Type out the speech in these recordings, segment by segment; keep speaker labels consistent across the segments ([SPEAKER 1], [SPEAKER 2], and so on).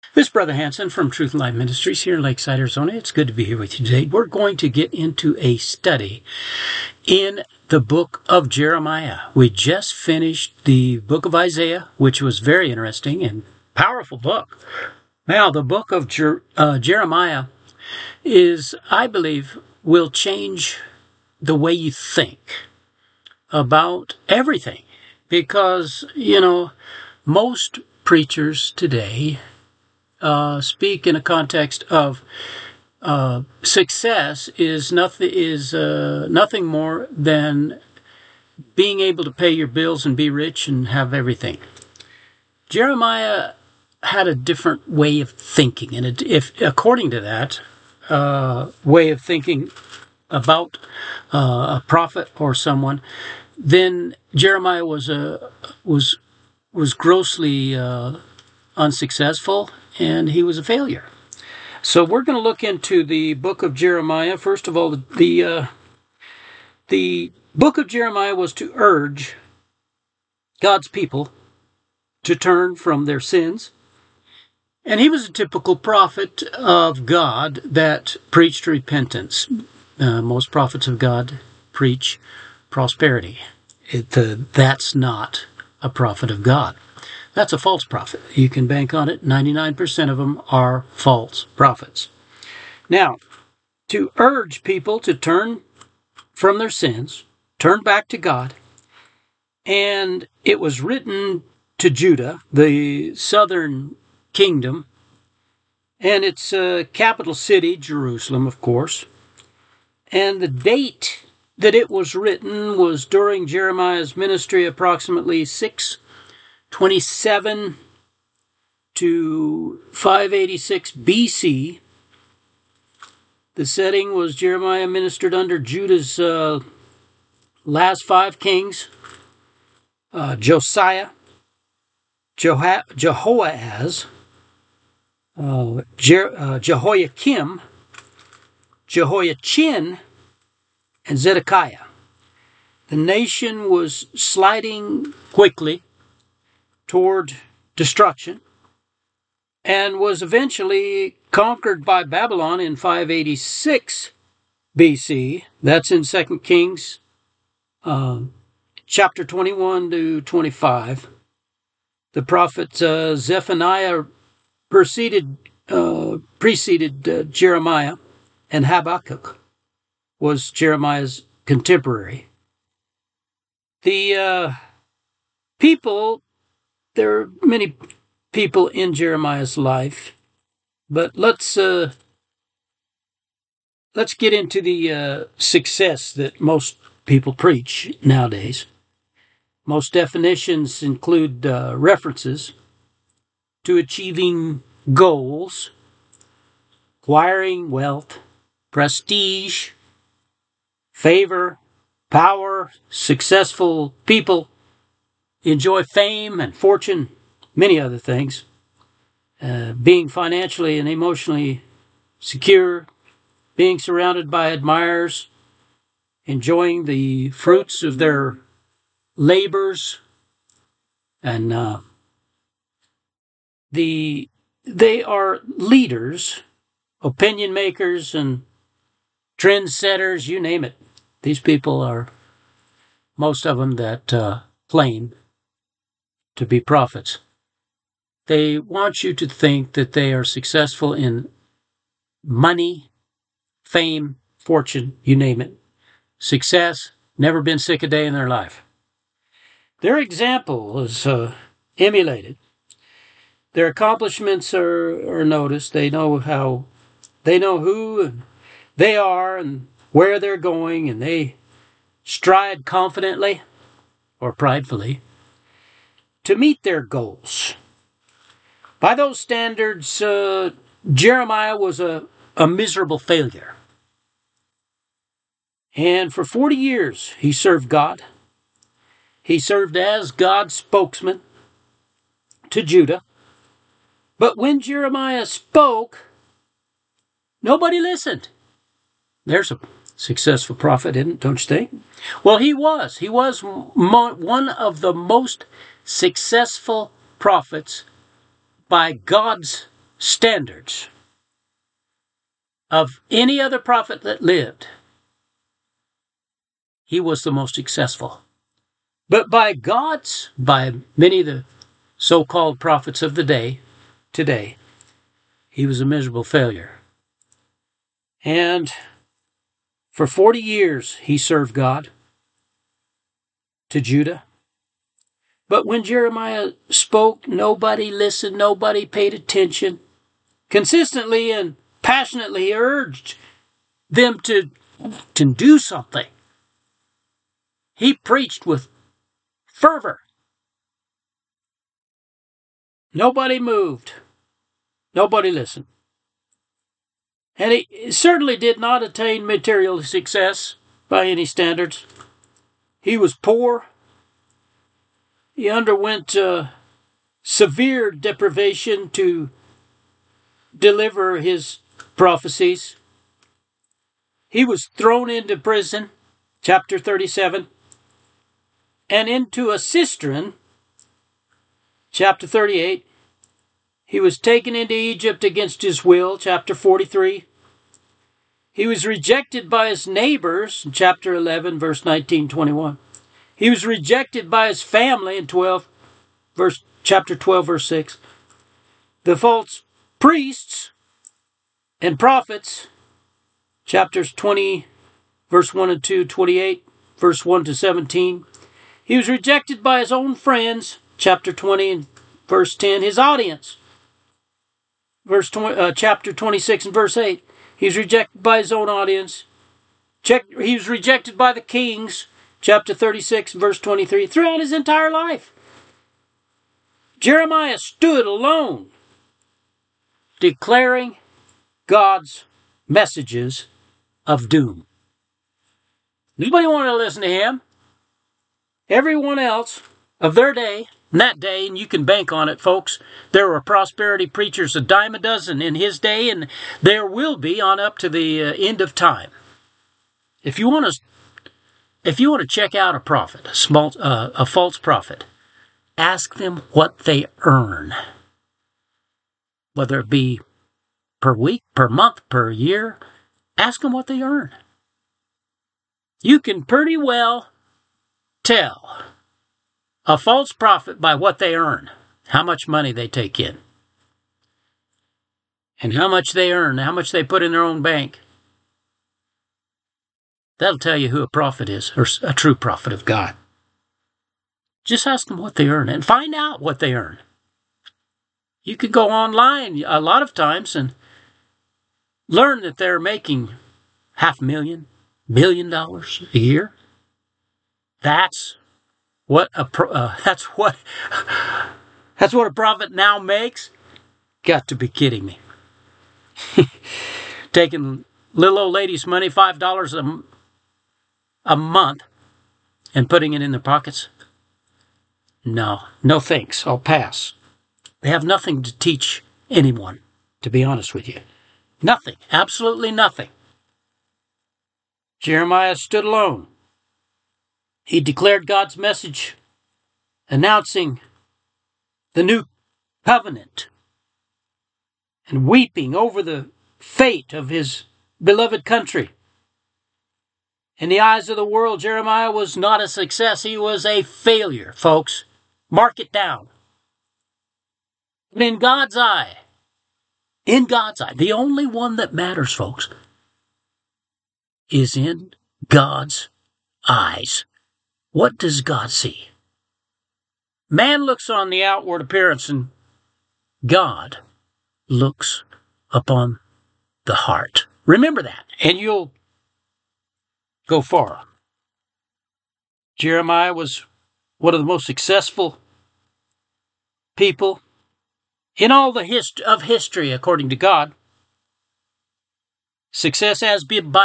[SPEAKER 1] This is Brother Hanson from Truth and Life Ministries here in Lakeside, Arizona. It's good to be here with you today. We're going to get into a study in the book of Jeremiah. We just finished the book of Isaiah, which was very interesting and powerful book. Now, the book of Jeremiah is, I believe, will change the way you think about everything. Because, most preachers today speak in a context of success is nothing more than being able to pay your bills and be rich and have everything. Jeremiah had a different way of thinking, and if according to that way of thinking about a prophet or someone, then Jeremiah was grossly unsuccessful, and he was a failure. So we're going to look into the book of Jeremiah. First of all, the book of Jeremiah was to urge God's people to turn from their sins. And he was a typical prophet of God that preached repentance. Most prophets of God preach prosperity. That's not a prophet of God. That's a false prophet. You can bank on it. 99% of them are false prophets. Now, to urge people to turn from their sins, turn back to God, and it was written to Judah, the southern kingdom, and its capital city, Jerusalem, of course. And the date that it was written was during Jeremiah's ministry, approximately 627 to 586 BC. The setting was Jeremiah ministered under Judah's last five kings, Josiah, Jehoahaz, Jehoiakim, Jehoiachin, and Zedekiah. The nation was sliding quickly toward destruction and was eventually conquered by Babylon in 586 BC. That's in 2 Kings chapter 21 to 25. The prophet Zephaniah preceded Jeremiah, and Habakkuk was Jeremiah's contemporary. The people, there are many people in Jeremiah's life, but let's get into the success that most people preach nowadays. Most definitions include references to achieving goals, acquiring wealth, prestige, favor, power. Successful people enjoy fame and fortune, many other things. Being financially and emotionally secure, being surrounded by admirers, enjoying the fruits of their labors, and they are leaders, opinion makers, and trendsetters, you name it. These people are, most of them, that claim to be prophets. They want you to think that they are successful in money, fame, fortune, you name it. Success, never been sick a day in their life. Their example is emulated. Their accomplishments are noticed. They know who they are and where they're going, and they stride confidently or pridefully to meet their goals. By those standards, Jeremiah was a miserable failure. And for 40 years, he served God. He served as God's spokesman to Judah. But when Jeremiah spoke, nobody listened. There's a successful prophet, don't you think? Well, he was. He was one of the most successful prophets by God's standards of any other prophet that lived, he was the most successful. But by many of the so-called prophets of the day, today, he was a miserable failure. And for 40 years, he served God to Judah. But when Jeremiah spoke, nobody listened, nobody paid attention. Consistently and passionately he urged them to do something. He preached with fervor. Nobody moved. Nobody listened. And he certainly did not attain material success by any standards. He was poor. He underwent severe deprivation to deliver his prophecies. He was thrown into prison, chapter 37, and into a cistern, chapter 38. He was taken into Egypt against his will, chapter 43. He was rejected by his neighbors, chapter 11, verse 19-21. He was rejected by his family in chapter 12, verse 6. The false priests and prophets, chapters 20, verse 1 and 2, 28, verse 1 to 17. He was rejected by his own friends, chapter 20 and verse 10. His audience, chapter 26 and verse 8. He was rejected by his own audience. He was rejected by the kings, chapter 36 and verse 23. Throughout his entire life, Jeremiah stood alone, declaring God's messages of doom. Nobody wanted to listen to him. Everyone else of their day, in that day, and you can bank on it, folks, there were prosperity preachers a dime a dozen in his day, and there will be on up to the end of time. If you want to check out a prophet, a false prophet, ask them what they earn, whether it be per week, per month, per year. Ask them what they earn. You can pretty well tell a false prophet by what they earn, how much money they take in, and how much they earn, how much they put in their own bank. That'll tell you who a prophet is, or a true prophet of God. Just ask them what they earn and find out what they earn. You could go online a lot of times and learn that they're making $500,000, $1 million a year. That's what a prophet now makes. Got to be kidding me. Taking little old lady's money, $5 a month, and putting it in their pockets. No thanks. I'll pass. They have nothing to teach anyone, to be honest with you. Nothing. Absolutely nothing. Jeremiah stood alone. He declared God's message, announcing the new covenant and weeping over the fate of his beloved country. In the eyes of the world, Jeremiah was not a success. He was a failure, folks. Mark it down. But in God's eye, the only one that matters, folks, is in God's eyes. What does God see? Man looks on the outward appearance, and God looks upon the heart. Remember that, and you'll go far. Jeremiah was one of the most successful people in all the history, according to God. Success as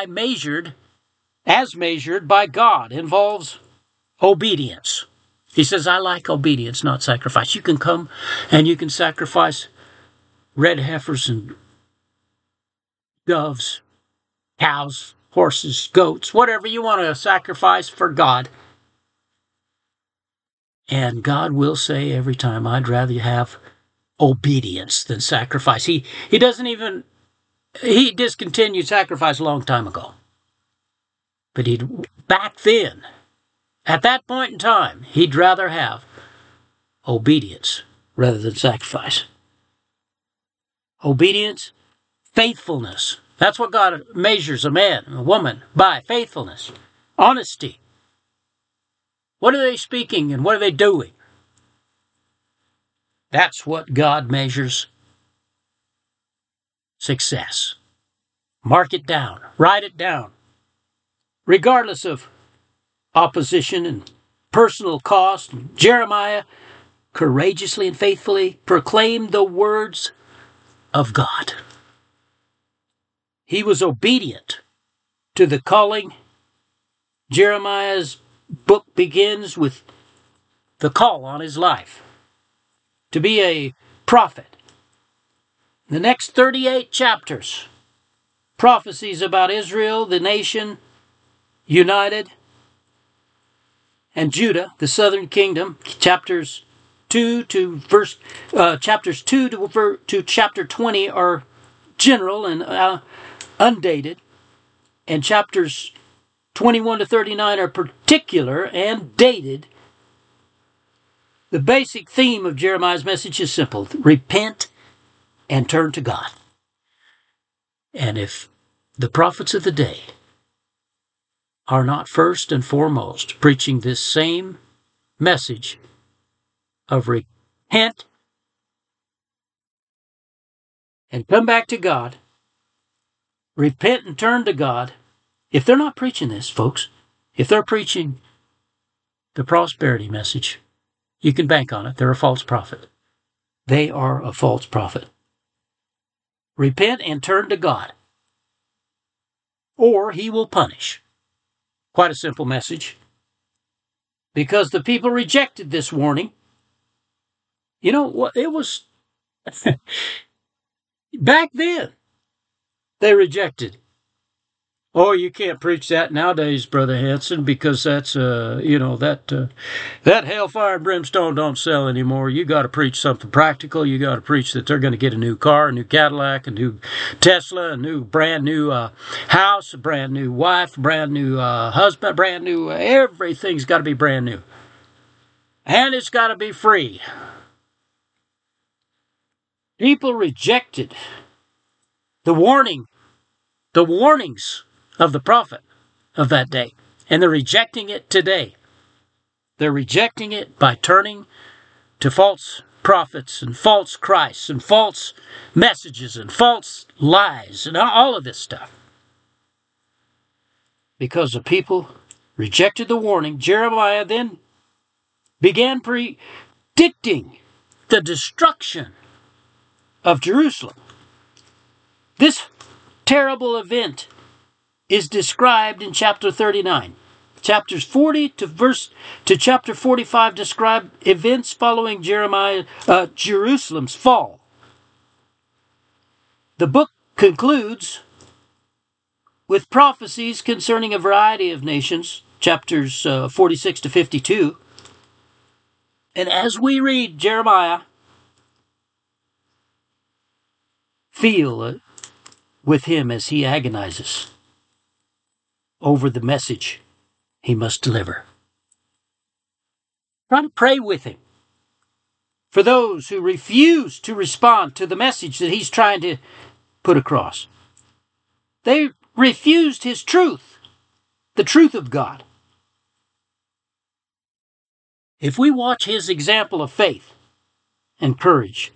[SPEAKER 1] measured by God involves obedience. He says, I like obedience, not sacrifice. You can come and you can sacrifice red heifers and doves, cows, horses, goats, whatever you want to sacrifice for God. And God will say every time, I'd rather you have obedience than sacrifice. He discontinued sacrifice a long time ago. But back then, at that point in time, he'd rather have obedience rather than sacrifice. Obedience, faithfulness. That's what God measures a man, a woman, by. Faithfulness, honesty. What are they speaking and what are they doing? That's what God measures success. Mark it down. Write it down. Regardless of opposition and personal cost, Jeremiah courageously and faithfully proclaimed the words of God. He was obedient to the calling. Jeremiah's book begins with the call on his life to be a prophet. The next 38 chapters, prophecies about Israel, the nation, united, and Judah, the southern kingdom, chapters 2 to chapter 20 are general and undated, and chapters 21 to 39 are particular and dated. The basic theme of Jeremiah's message is simple: repent and turn to God. And if the prophets of the day are not first and foremost preaching this same message of repent and come back to God, repent and turn to God, if they're not preaching this, folks, if they're preaching the prosperity message, you can bank on it. They're a false prophet. They are a false prophet. Repent and turn to God, or he will punish. Quite a simple message. Because the people rejected this warning. You know what? It was back then. They rejected. Oh, you can't preach that nowadays, Brother Hanson, because that's that hellfire and brimstone don't sell anymore. You got to preach something practical. You got to preach that they're going to get a new car, a new Cadillac, a new Tesla, a new brand new house, a brand new wife, a brand new husband, brand new. Everything's got to be brand new, and it's got to be free. People rejected the warnings of the prophet of that day. And they're rejecting it today. They're rejecting it by turning to false prophets and false Christs and false messages and false lies and all of this stuff. Because the people rejected the warning, Jeremiah then began predicting the destruction of Jerusalem. This terrible event is described in chapter 39. Chapters 40 to chapter 45 describe events following Jerusalem's fall. The book concludes with prophecies concerning a variety of nations, chapters 46 to 52. And as we read Jeremiah, feel with him as he agonizes over the message he must deliver. Try to pray with him for those who refuse to respond to the message that he's trying to put across. They refused his truth, the truth of God. If we watch his example of faith and courage,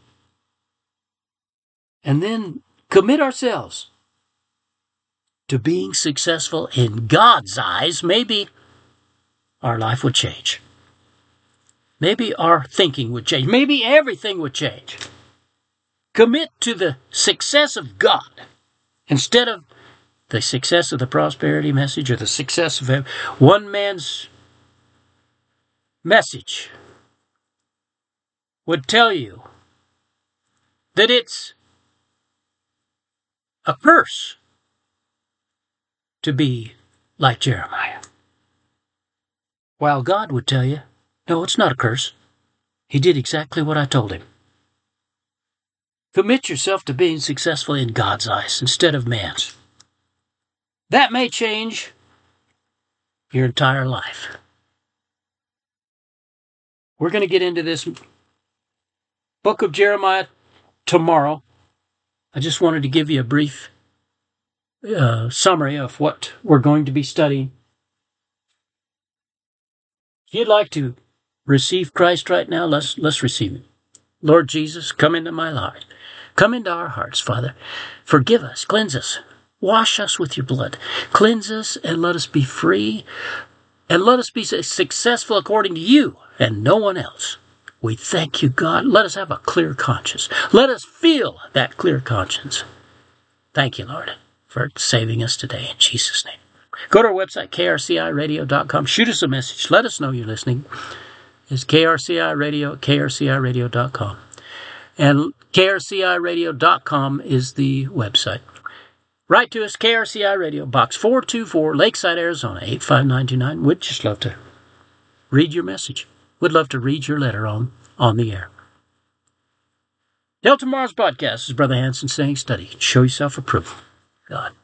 [SPEAKER 1] and then commit ourselves to being successful in God's eyes, maybe our life would change. Maybe our thinking would change. Maybe everything would change. Commit to the success of God instead of the success of the prosperity message or the success of one man's message would tell you that it's a curse to be like Jeremiah. While God would tell you, no, it's not a curse. He did exactly what I told him. Commit yourself to being successful in God's eyes instead of man's. That may change your entire life. We're going to get into this book of Jeremiah tomorrow. I just wanted to give you a brief summary of what we're going to be studying. If you'd like to receive Christ right now, let's receive Him. Lord Jesus, come into my heart. Come into our hearts, Father. Forgive us, cleanse us, wash us with your blood. Cleanse us and let us be free, and let us be successful according to you and no one else. We thank you, God. Let us have a clear conscience. Let us feel that clear conscience. Thank you, Lord, for saving us today in Jesus' name. Go to our website, krciradio.com. Shoot us a message. Let us know you're listening. It's krciradio at krciradio.com. And krciradio.com is the website. Write to us, KRCI Radio, Box 424, Lakeside, Arizona, 85929. We'd just love to read your message. We'd love to read your letter on the air. Till tomorrow's podcast, is Brother Hanson saying, study, show yourself approved. God.